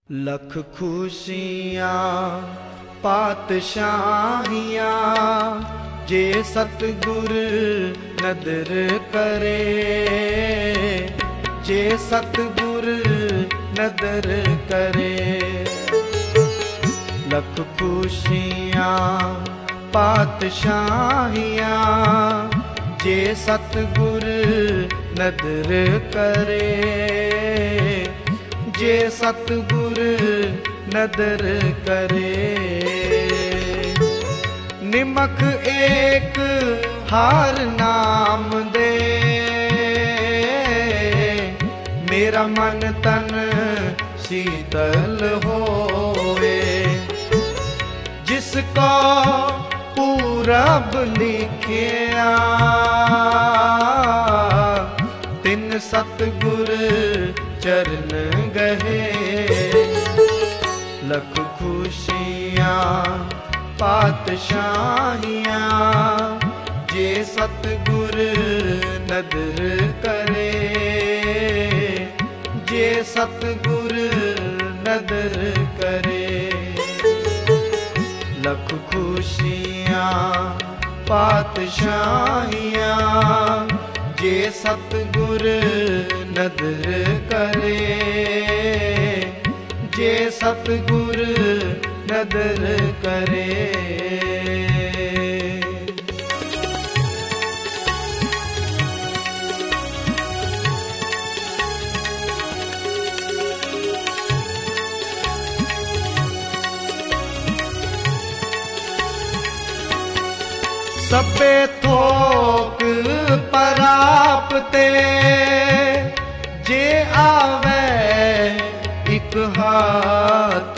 लख खुशियाँ पातशाहियाँ जे सतगुर नदर करे, जे सतगुर नदर करे। लख खुशियाँ पातशाहियाँ जे सतगुर नदर करे, जे सतगुर नदर करे। निमक एक हार नाम दे, मेरा मन तन शीतल होए। जिसको पूरब लिखिया तिन सतगुर चरण गहे। लख खुशियाँ पातशाहियाँ जे सतगुर नदर करे, जे सतगुर नदर करे। लख खुशियाँ पातशाहियाँ जे सतगुर नदर करे, जे सतगुर नदर करे। सबे थोक परापते जे आवे एक हाथ।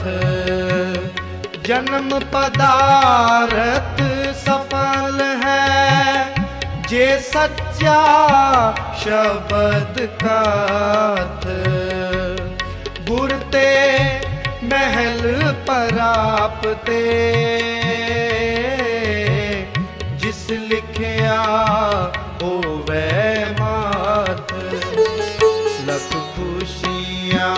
जन्म पदारथ सफल है जे सच्चा शब्द काथ। गुरते महल परापते जिस लिखिया होवे माथ। लख खुशियाँ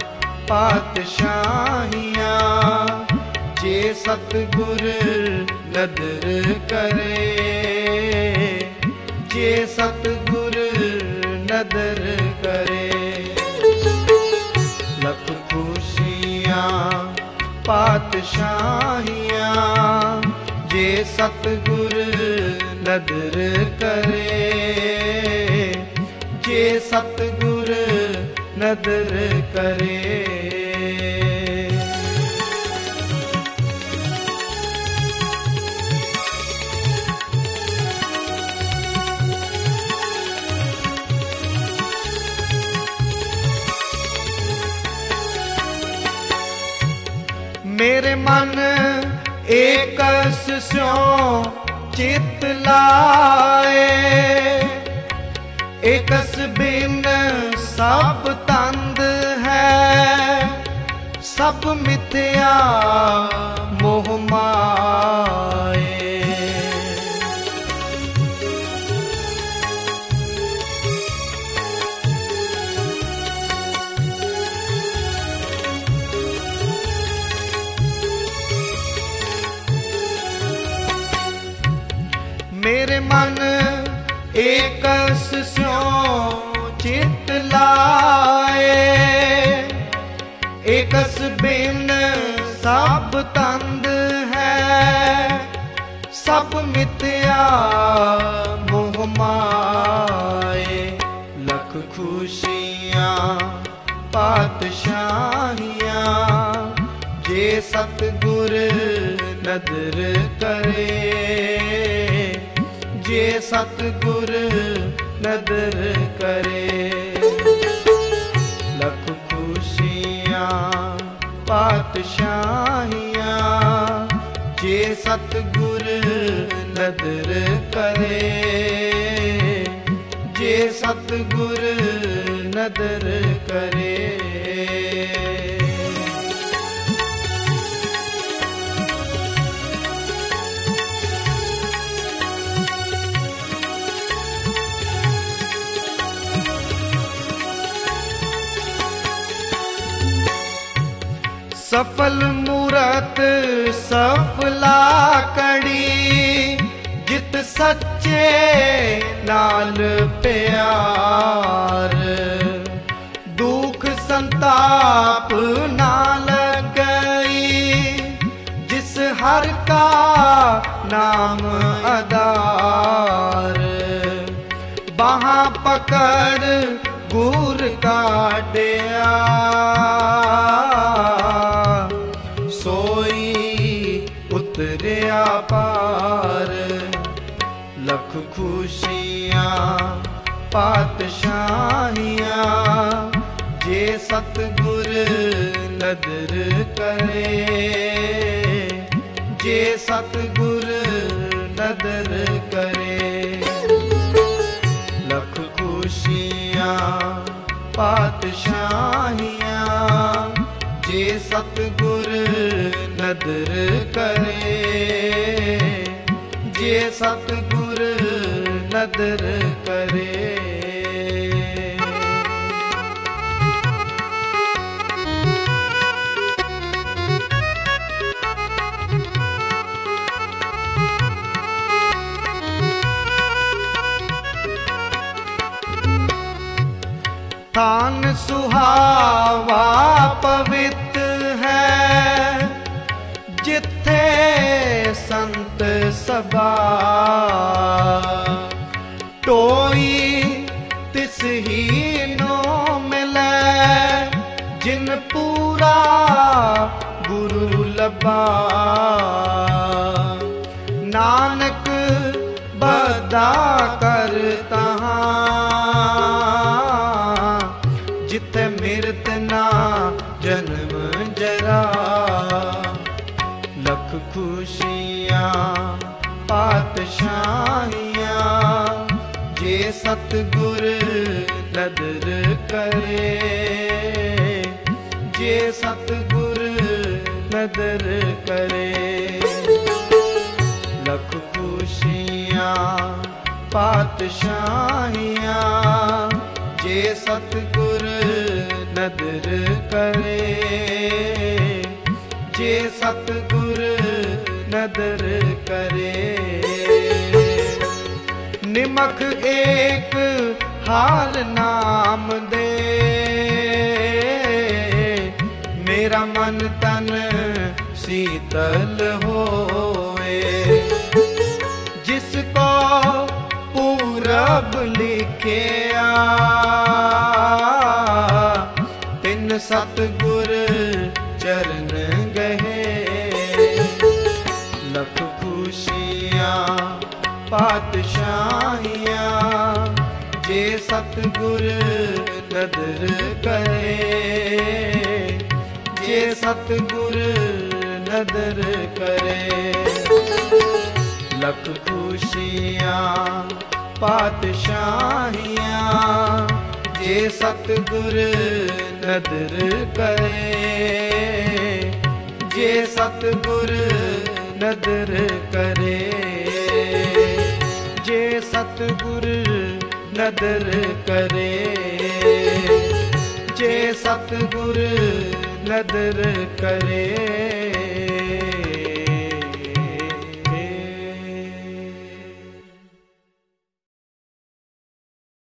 पातशाहियाँ जे सतगुर नदर करे, जे सतगुर नदर करे। लख खुशियाँ पातशाहियाँ जे सतगुर नदर करे, जे सतगुर नदर करे। मेरे मन एकस स्यों चित लाए, एकस बिन सब तंद है। सब मिथ्या मोह माए, मेरे मन एकस स्यों चित लाए, एकस बिन सब तंद है। सब मिथ्या मोह माए। लख खुशियाँ पातशाहियाँ जे सतगुर नदर करे, जे सतगुर नदर करे। लख खुशियाँ पातशाहियाँ जे सतगुर नदर करे, जे सतगुर नदर करे। सफल मूरत सफला कड़ी, जित सच्चे नाल प्यार। दुख संताप ना लगई, जिस हर का नाम आधार। बाहा पकड़ गुर काटिया, उतरिया पार। लख खुशियां पातशाहियां, जे सतगुर नदर करे, जे सतगुर नदर करे। लख खुशियां पातशाहियां, जे सतगुर नदर करे, जे सतगुर नदर करे। थान सुहावा पवित्र है, जिथे संत सभा। टोई तिस ही नो मिलै, जिन पूरा गुरु लबा। नानक बदा कर तहां, जिथे मिरत ना जन्म जरा। लख खुशियां पातशाहियां, जे सतगुर नदर करे, जे सतगुर नदर करे। लख खुशियां पातशाहियां, जे सतगुर नदर करे, जे सतगुर नदर करे। निमख एक हार नाम दे, मेरा मन तन शीतल होए। जिसको पूरब लिखिया, तिन सतगुर चरण गहे। लख खुशियां पातशाहियां, जे सतगुर नदर करे, जे सतगुर नदर करे। लख खुशियां पातशाहियां, जे सतगुर नदर करे, जे सतगुर नदर करे। जे सतगुर नदर करे, जे सतगुर नदर करे।